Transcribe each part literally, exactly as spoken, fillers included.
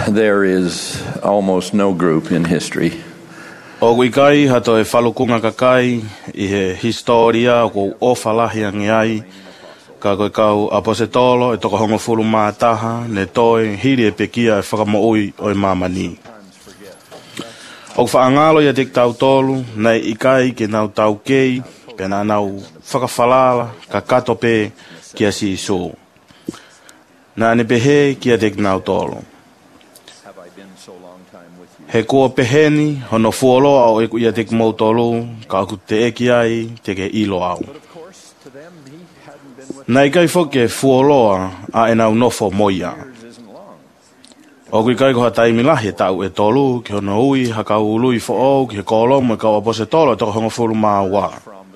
there is almost no group in history o wikai hato e falukunga kakai I he historia o o falahi angiai ka koe kau apostolo e toko hongo fulu mātaha ne toi hiri e pekia e whakamoui o e mamani. O whaangalo ia tek tau tolu nei ikai ke nau tau kei pena nau whakawhalala ka kato pe kia si iso. Na ne pehe kia tek nau tolu. He kua peheni hono fuoloa o eku ia tek mau tolu ka aku te eki ai te ke ilo au. Na ikai foke fuoloa a e nau nofo moia. O kui kai koha taimi lahi e tau e tolu ki hono ui haka ului fo au ki he kolomo e kau apose tolo e toko hongo furu maa wā.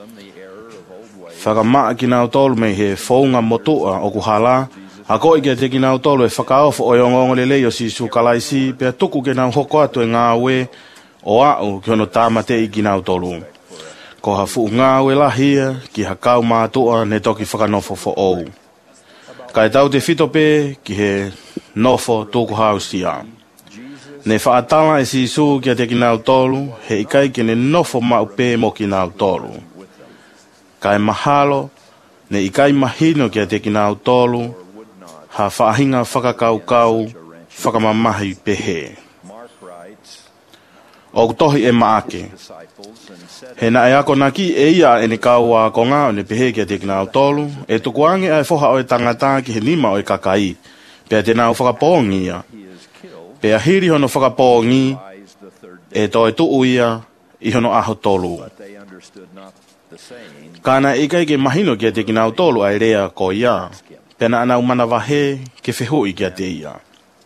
Whaka maa ki nau tolu mei he founga motua o ku hala a koi ki a te ki nau tolu e whakaofo o yongongo le leo si su kalaisi pia tuku ke nau hoko atu e ngā ue o au ki hono tāmate I ki nau tolu. Ko ha fu ngā ue lahia ki ha kau mātua ne toki whakanofo fo au. Kai tau te whito pe ki he nofo tōku hausia. Ne whaatala e si su ki a te ki nau tolu, he ikai ki ne nofo mau pe mo ki nau tolu. Kai mahalo, ne ikai mahino ki a te ki nau tolu, ha whaahinga whakakau kau, whakamamahi pehe. O tohi e maake. He na e ako naki e ia e ne kau a konga o ne pehe ki a te ki nau tolu, e tukuange ai foha o e tangata ki he nima o e kakai. Pea te nau whakapongi ia. Pea hiri hono whakapongi e toi tuu ia I hono aho tolu. Kāna ikai ke mahino ki a te ki nau tolu ai rea ko ia. Pea na anau mana wahe ke whehui ki a te ia.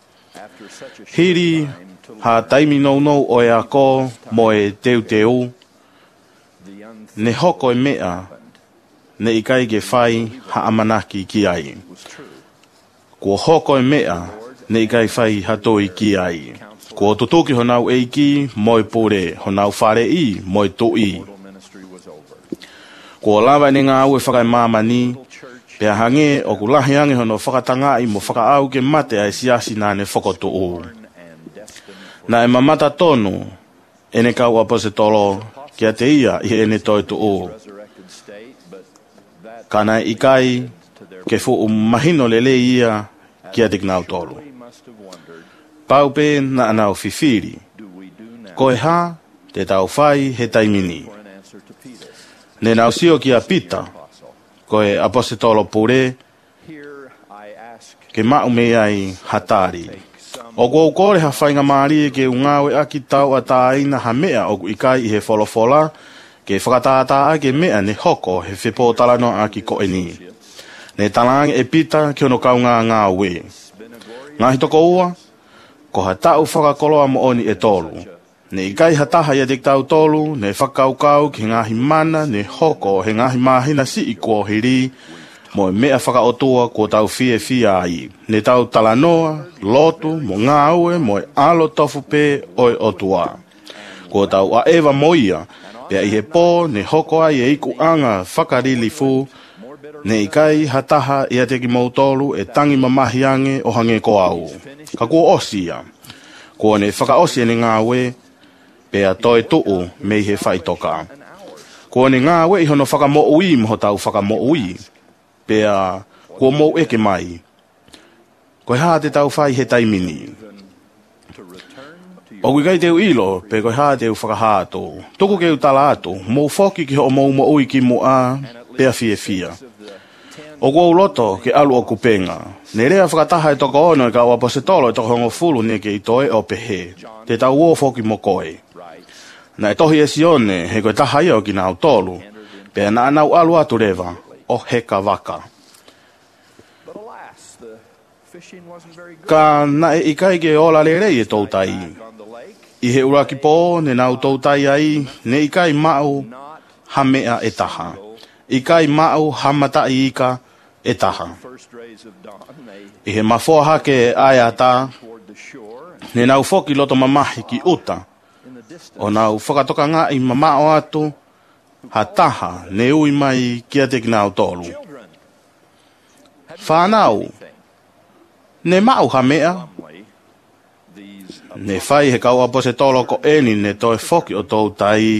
Hiri ha taimi nou nou o e ako mo e teu teu. Ne hoko e mea ne ikai ke whai ha amanaki ki ai. Ko hoko e mea, ne ikai whai hatoi ki ai. Ko tutuki honau eiki, moi pure, honau whare I, moi tui. Ko lawa ne ngā ue whakai mamani, pia hange o ku lahi ange hono whakatanga I mo whakaau ke mate ai siasi nā ne whakotu o. Na e mamata tonu, e ne kau apostolo, ki a te ia I e ne toi tu o. Kana ikai, ke fu um mahino lele ia ki a te knau tolu. Pau pe na anau fifiri. Ko e ha, te tau whai he taimini. Ne nau sio ki a pita, ko e apostolo pure, ke mau me ai hatari. O ko kore ha whainga maari ke ungawe aki tau a tāina ha mea o ikai I he wholofola, ke whakatātaa ke mea ne hoko he whipōtala no aki ko e ni. Ne talangi e pita ki ono kaunga ngā ue. Ngā hitoko ua, ko ha tau whakakoloa mo oni e tolu. Ne ikai hataha ia tek tau tolu, ne whakaukau ki ngāhi mana, ne hoko he ngāhi mahina si I kua hiri, mo e mea whakaotua ko tau fie fia ai. Ne tau talanoa, lotu, mo ngā ue, mo e alo tofu pe oi otua. Ko tau a ewa moia, pia I he pō, ne hoko ai e iku anga whakarili fu, ne ikai hataha ia teki mautolu e tangi mamahi ange o hange ko au. Ka kua osia. Kua ne whakaosia ne ngā ue, pea toi tuu mei he whaitoka. Kua ne ngā ue I hono whakamo ui moho tau whakamo ui. Pea kua mou eke mai. Koe haa te tau whai he taimini. O kui kai teu ilo, pe koe haa teu whakahāto. Tuku keu tala atu, mou whoki ki ho mou mo ui ki mo a, pea fie fia. O kua uloto ke alu o kupenga. Ne rea whakataha e toko ono e kau apostolo e toko hongo fulu ne ke I toe o pehe. Te tau uo whoki mo koe. Na e tohi e sione he koe taha ia o ki nau tolu. Pea na anau alu atu rewa o heka waka. Ka na e ikai ke ola le rei e tautai. I he uraki po ne nau tautai ai ne ikai mau hamea e taha. Ikai mau hamata I ika e taha. I he mafoa hake ai ata, ne nau foki loto mamahi ki uta, o nau whakatoka ngā I mamao atu, ha taha ne ui mai kia te ki nau tolu. Whanau, ne mau hamea, Ne whai he kau apose tolo ko eni ne toi foki o tau tai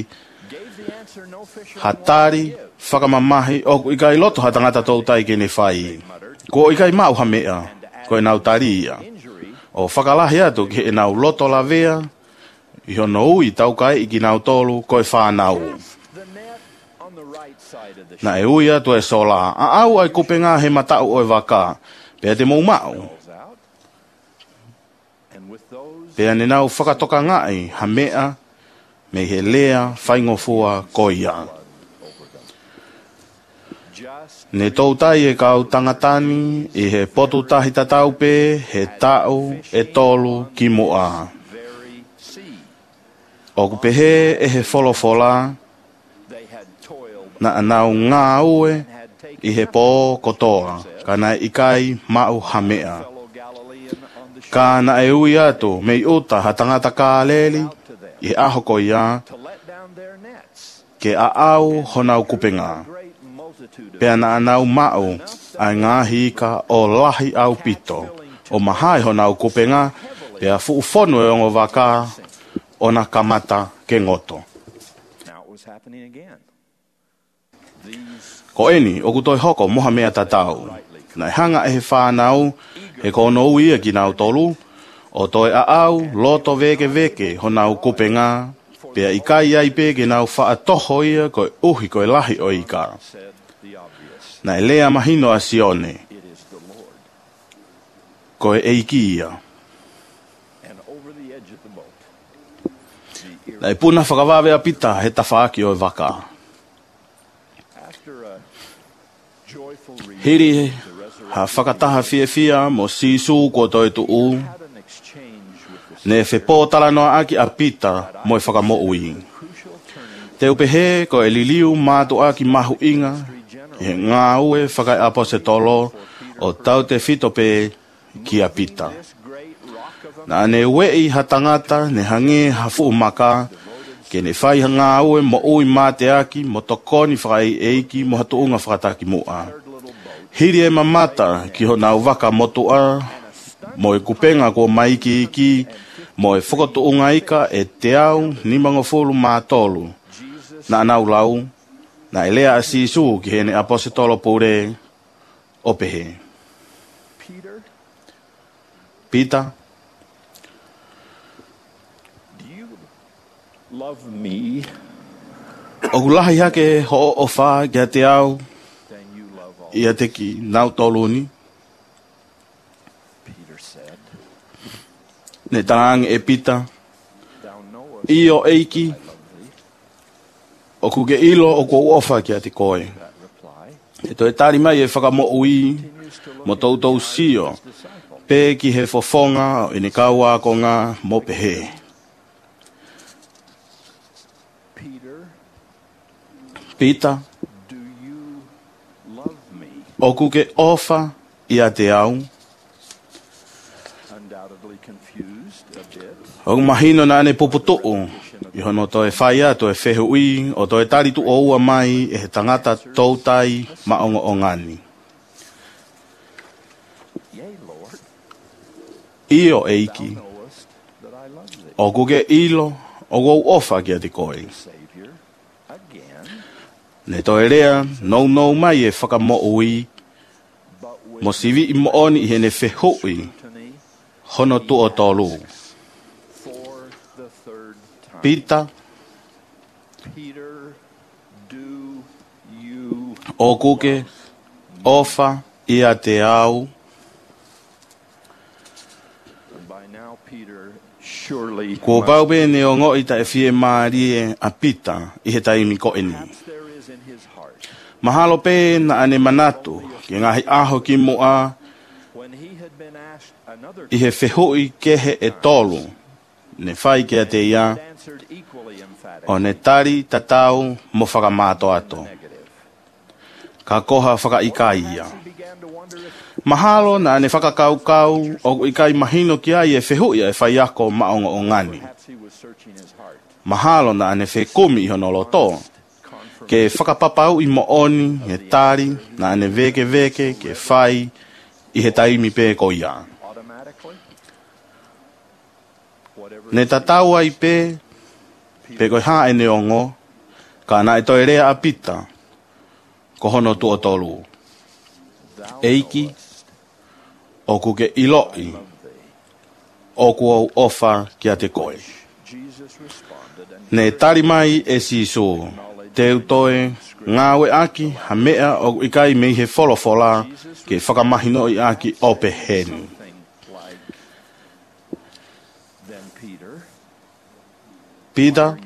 hatari, whakamamahi, o i kai loto hatangata tau tai ke ne whai. Ko i kai mau hamea, ko e nau taria. O whakalahi atu ke e nau loto la vea, i hono ui tau kai i ki nau tolu ko e whanau. Na e ui atu e sola, a au ai kupenga he matau o e waka, pea te mou mau. Pea ne nau whakatoka ngai, hamea, me he lea, whaingofua, koia. Ne tau tai e kau tangatani, i he potu tahi tatau pe, he tau, e tolu, ki moa. O kupehe e he wholofola, na anau ngā ue, i he pō kotoa, kana i kai mau hamea. Ka na e ui atu, me i uta ha tangata ka leli, i aho ko ia, ke a au honau kupenga. Pea na anau mau, ai ngā hika o lahi au pito, o mahai honau kupenga, pea fuufonu e ongo waka, o na kamata ke ngoto. Ko eni, o kutoi hoko moha mea tatau, na hanga e he whanau, he kono ui e ki nau tolu, o toi a au, loto veke veke, ho nau kupenga, pea i kai ai pe ke nau wha atoho ia, koe uhi koe lahi o ika. Na e lea mahino a sione, koe e iki ia. Na e puna whakawawe a pita, he tawhaaki o e waka. Hiri, ha whakataha fia fia mo sisu ko toi tu u. Ne whe pōtala noa aki a pita mo e whakamo ui. Te upehe ko e liliu mātu aki mahu inga, he ngā ue whakai apo se tolo o tau te whito pe ki a pita. Na ne wei ha tangata ne hange ha fu maka, ke ne whai ha ngā ue mo ui māte aki mo tokoni whakai eiki mo hatu unga whakataki mua. Hiri e mamata ki ho nau waka motua, mo e kupenga ko maiki iki, mo e whakotu unga ika e te au ni mangofulu mātolu. Na nau lau, na e lea a sisu ki hene apose tolo pure opehe. Peter, love me, o kulahi hake ho o wha kia te au, ia te ki nau toluni. Ne tangang e pita, i o eiki, o kuke ilo o ko uofa kia te koe. E to e tari mai e whakamo ui, mo tau tau sio, pe ki he fofonga o ene kaua ko ngā mo pehe. Peter, o kuke ofa ia te au. O mahino na ane puputuu, i hono to e whai ato e whehu ui, o to e taritu o ua mai e he tangata tautai maongo o ngani. Io eiki, o kuke ilo, o gou ofa kia te koe. Ne to e rea, nou nou mai e whakamo ui, mo sivi i mo oni i hene whehui, hono tu o tolu. Peter, o kuke, ofa, ia te au, ko paupe ne o ngoi ta e fie maarie a Peter i he taimi ko eni. Mahalo pe na ane manatu, ki ngahi aho ki mua, i he whehui kehe e tolu, ne whai kia te ia, o ne tari tatau mo whakamato ato. Ka koha whakaikai ia. Mahalo na ane whakakaukau, o ikai mahino ki ai e whehui e whai ako maongo o ngani. Mahalo na ane whekumi i hono loto, ke whakapapau i mo oni, he tari, na ane veke veke, ke whai, i he taimi pe ko ia. Ne tatau ai pe, pe koe haa e neongo, ka na e toi rea apita, ko hono tu o tolu. Eiki, o ku ke iloi, o ku au ofa kia te koe. Ne tari mai e siso, te utoe, ngāwe aki, ha mea o ikai mei he wholofola, ke whakamahino i aki ope henu. Peter,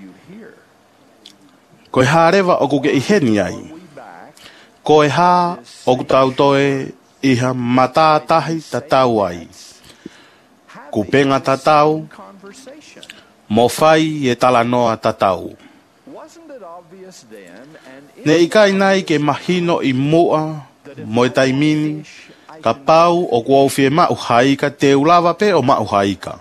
koe hārewa o kuke i heni ai. Koe hā o ku tau toe iha matātahi tatau ai. Ku penga tatau, mo whai e tala noa tatau. Ne ikai nai ke mahino i mua, mo e taimini, ka pau o ku au fie mau haika te ulawa pe o mau haika.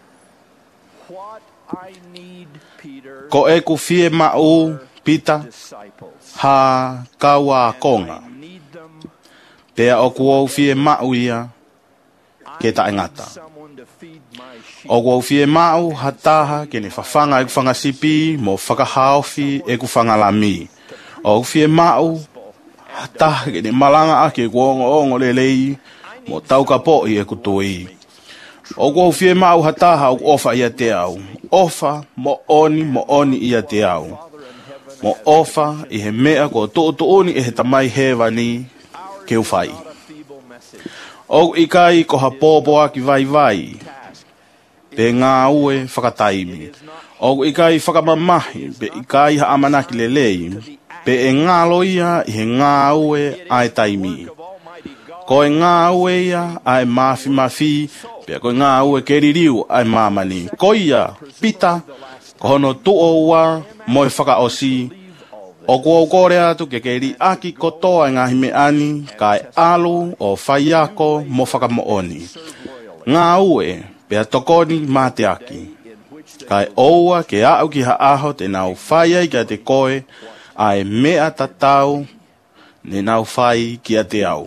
Ko e ku fie mau, Peter, ha kaua konga. Pea o ku au fie mau ia, ke ta ngata. O ku au fie mau, ha taha, ke ne whawhanga e ku whangasipi, mo whakahaofi e ku whangalami. O ku fie mau, ha taha, ke ne malanga ake ku ongo ongo lelei, mo tauka po i e ku tui. O ku au fie mau, ha taha, o ku ofa ia te au. Ofa, mo oni, mo oni ia te au. Mo ofa, i he mea ko to to oni e he tamai hewa ni ke uwhai. O ikai ko ha pōpo aki vai vai. Pe ngā ue whakataimi. O ikai whakamamahi, pe ikai ha amanaki lelei. Pe e ngā loia i he ngā ue ai taimi. Ko e ngā ue ia ai mafi mafi, pe ko ngā ue keririu ai mamani. Ko ia, Pita, ko hono tuo ua, mo e whakaosi. O kua ukore atu ke keri aki kotoa ngā hime ani, kai alu o whaiako mo whakamooni. Ngā ue, pea tokoni mā te aki. Kai oua ke au ki ha aho te nau whaiai kia te koe, ai mea tatau, ne nau whai kia te au.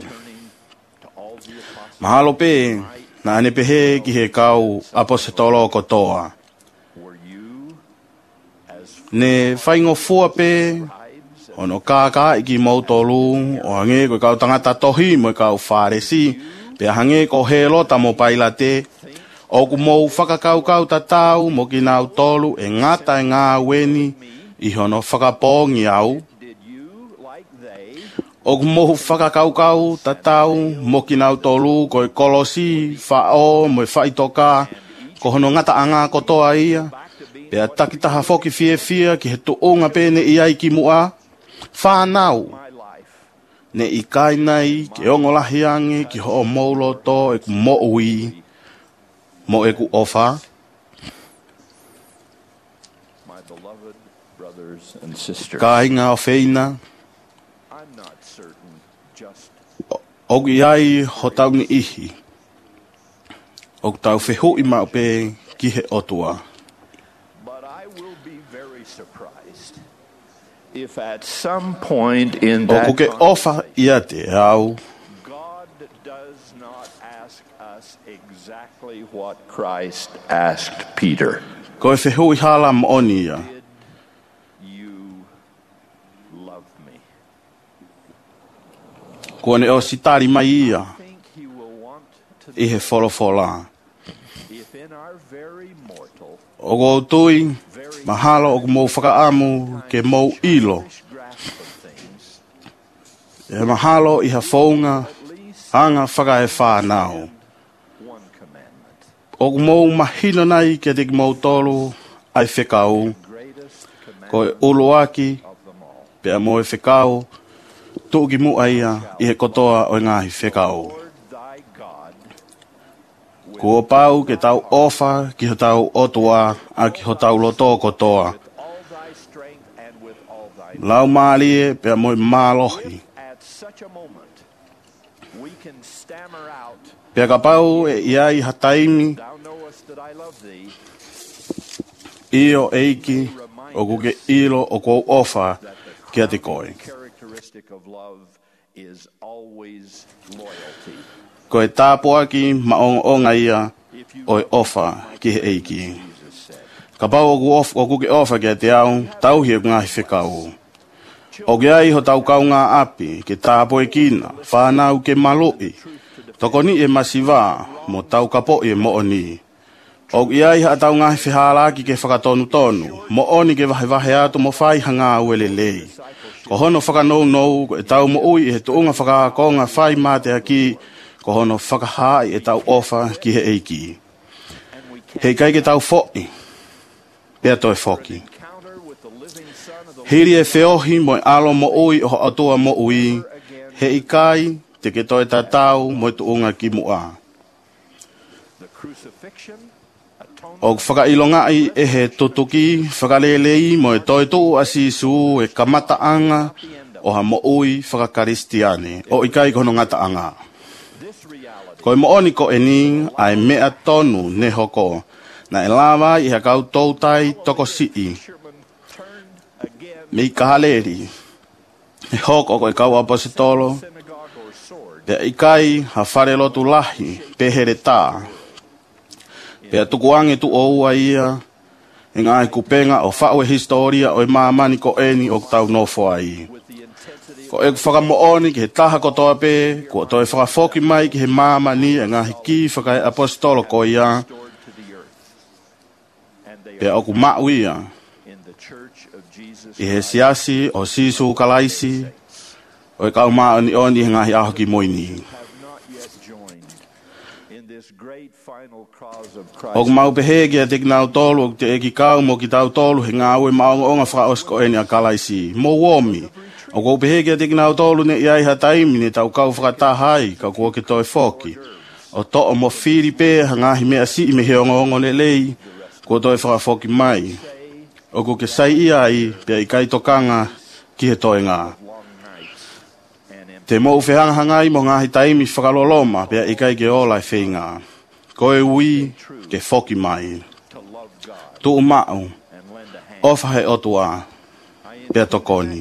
Mahalo pe, na ane pehe ki he kau aposetolo kotoa. Ne whaingo fua pe, ono kākā iki mautolu, o hange koe kau tangata tohi mo kau whāresi, pe hange ko he lota mo paila te, o ku mou whakakau kau tatau mo ki nau tolu e ngata e ngā weni, i hono whakapōngi au. O ku mou whakakau kau tatau mo ki nau tolu koe kolosi, whao mo e whaitoka, ko hono ngata anga kotoa ia, pea takitaha foki fie fie ki he tuonga pene i ai ki mua, whanau. Ne i kainai ki ongolahi ange ki ho o mauloto e ku mo ui, mo e ku ofa. Ka inga o feina, o ki ai ho tau ni ihi, o ku tau whehu i mau pe ki he otua. If at some point in O that ku ke ofa ia te au, God does not ask us exactly what Christ asked Peter. ko e whehu i hala mooni ia. Did you love me? Ko ne o sitari mai ia, I think he will want to i he wholofola. if in our very mortal, O ko tui, mahalo o ku mou whakaamu ke mou ilo. grasp of things, E mahalo i ha whaunga, anga whaka e whānau. one commandment, O ku mou mahino nei ke te ki mou tolu, ai whekau, greatest commandment ko e uluaki, of them all. pea mo e whekau, tu ki mua ia i he kotoa o ngāhi whekau. Lord thy God, Kua pau ke tau ofa ki ho tau otua a ki ho tau loto kotoa. with all thy strength and with all thy Lau maalie pea mo i mālohi. at such a moment we can stammer out, Pea ka pau e ia i hataimi, thou knowest that I love thee, io eiki, o kuke ilo o kou ofa that the kia te koe. characteristic of love is always loyalty. Ko e tāpua ki maonga ia If you o e ofa ki he eiki. Jesus, Ka pau oku of oku ke ofa ke te au tau hi ngā hi whekau. O ke ai ho tau kau ngā api ke tāpo e kina, whānau ke maloi. Toko ni e masiwa mo tau kapo e mo oni. O ke ai ha tau ngā hi whihāraki ke whakatonu tonu, mo oni ke wahe wahe atu mo whai hanga uele lei. Ko hono whakanou nou e tau mo ui e tuunga whakakonga whai mate aki, ko hono whakahai e tau ofa ki he eiki. Hei kai ke tau fo'i, pia toi foki. Hiri e whiohi mo e alo mo ui o atua mo ui, hei kai te ke toi tatau mo e tuunga ki mua. O whakailongai e he tutuki, whakalelei mo e toi tuu asisu e kamataanga o ha mo ui whakakaristiane, o ikai kono ngataanga. Ko e mooni ko e ni ai mea tonu ne hoko, na e lawa i ha kau toutai toko sii. Me i kahaleri, e hoko ko e kau apositolo, pe ikai ha whare lotu lahi, pehere tā. Pea tukuange tu o ua ia, e ngā e kupenga o whau e historia o e māmani ko eni o tau nofo ai. Ko e whakamooni ki he taha kotoa pe, ko to e whakafoki mai ki he māmani e ngā hiki whaka e apostolo ko ia, pea oku mau ia, i he siasi o sisu kalaisi, o e kau maani oni he ngā hi aho ki moini. O mau pehe ki a te kinau tolu o te eki kau mo ki tau tolu he ngā ue maonga onga whakaosko eni a kalaisi. Mo womi, o kou pehe ki a te kinau tolu ne iai ha taimi ne tau kau whakatahai ka kua ke toi foki. O to o mo whiri pe ha ngāhi mea si i me heonga ongo le lei kua toi whakafoki mai. O kou ke sai iai pia i kai tokanga ki he toi ngā. Te mou whehanga hangai mo ngāhi taimi whakaloloma pia i kai ke ola e whinga. Ko e ui ke foki mai. Tu umau, ofa he otua, pia tokoni.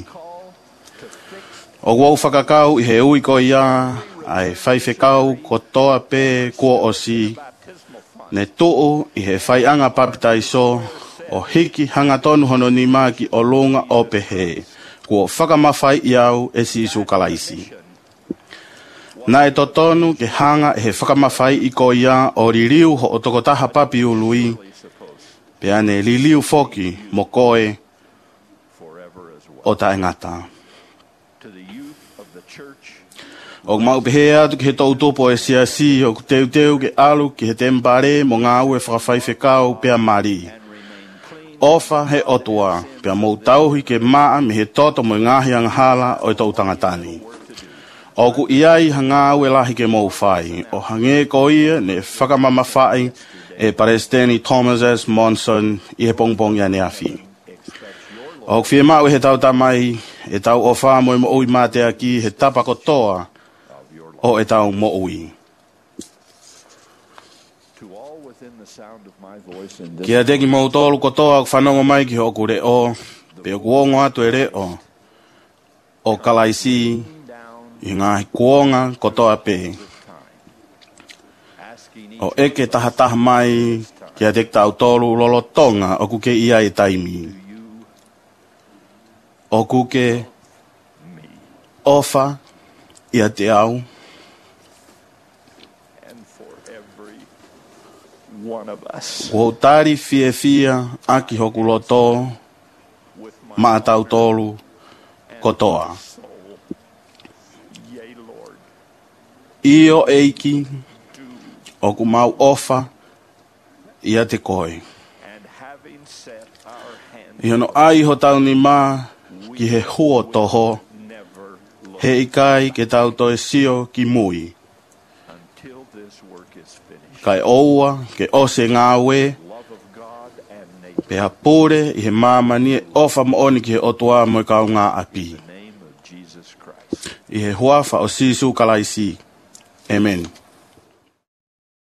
O wau whakakau i he ui ko ia, ai whaiwhekau ko toa pe kua osi, ne tuu i he whaianga papitaiso, o hiki hanga tonu hono ni maki o lunga o pehe, kua whakamawhai iau e sisu kalaisi. Na e totonu ke hanga e he whakamawhai i ko ia o ririu ho o tokotaha papi ului, pe ane ririu foki mo koe o tae ngata. O mau pehe atu ki he tautopo e siasi o teu teu ke alu ki he tempare mo ngā ue whakawhaiwhekau pea mari. Ofa he otua, pea mou tauhi ke maa me he toto mo ngahi anghala o i tau tangatani. O ku iai hanga ue lahi ke mou whai, o hange ko ia ne whakamama whai e Paresteni Thomas S. Monson i he pongpong ia ne afi. O ku whie mau he tau tamai, e tau o wha mo i mo ui mate aki he tapako toa o e tau mo ui. Kia teki mou tolu kotoa ku whanongo mai ki hoku re o, pe o kuongo atu e re o, o kalaisi, i ngā kuonga kotoa pe. O eke taha taha mai kia tek tau tolu lolo tonga o kuke ia e taimi. O kuke ofa ia te au. Ko tari fie fia aki hoku loto maa tau tolu kotoa. Io eiki o ku mau ofa ia te koe. I hono ai ho tau ni mā ki he huo toho, he ikai ke tau toe sio ki mui. Kai oua ke ose ngā we, pe hapure i he māmani e ofa mooni ki he otua mo i kau ngā api. I he huafa o sisu kalaisi. Amen.